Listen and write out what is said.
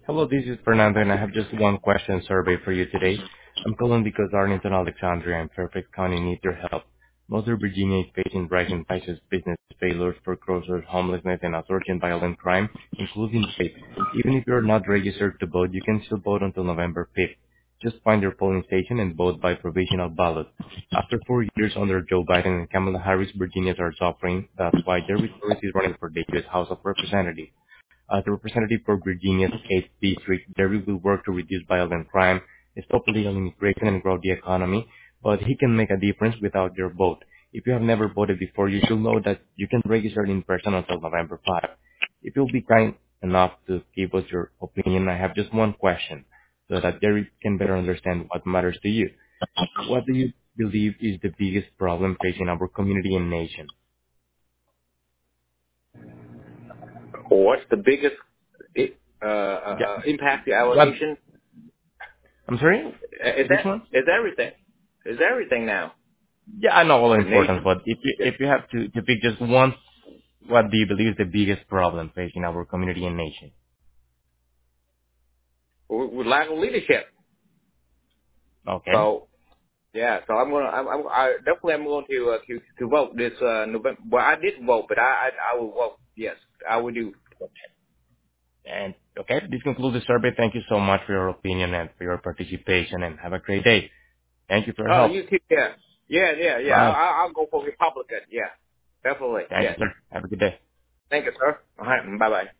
Hello, this is Fernando, and I have just one question survey for you today. I'm calling because Arlington, Alexandria, and Fairfax County need your help. Northern Virginia is facing rising prices, business failures, foreclosures, homelessness, and assault violent crime, including rape. Even if you're not registered to vote, you can still vote until November 5th. Just find your polling station and vote by provisional ballot. After 4 years under Joe Biden and Kamala Harris, Virginians are suffering. That's why Jerry Torres is running for the U.S. House of Representatives. As a representative for Virginia's 8th district, Jerry will work to reduce violent crime, stop illegal immigration, and grow the economy, but he can make a difference without your vote. If you have never voted before, you should know that you can register in person until November 5. If you'll be kind enough to give us your opinion, I have just one question so that Jerry can better understand what matters to you. What do you believe is the biggest problem facing our community and nation? What's the biggest Yeah. impact to our What? nation? I'm sorry? Which one? Is everything. Is everything now. Yeah, I know all The important, nation. but if you have to pick just one, what do you believe is the biggest problem facing our community and nation? With lack of leadership. Okay. So yeah, so I'm going to vote this November. Well, I didn't vote, but I will vote. Yes, I will do. And okay, this concludes the survey. Thank you so much for your opinion and for your participation, and have a great day. Thank you for your Oh, help. you too. Yeah. Bye. I'll go for Republican. Yeah, definitely. Thank you, Yes. sir. Have a good day. Thank you, sir. All right. Bye bye.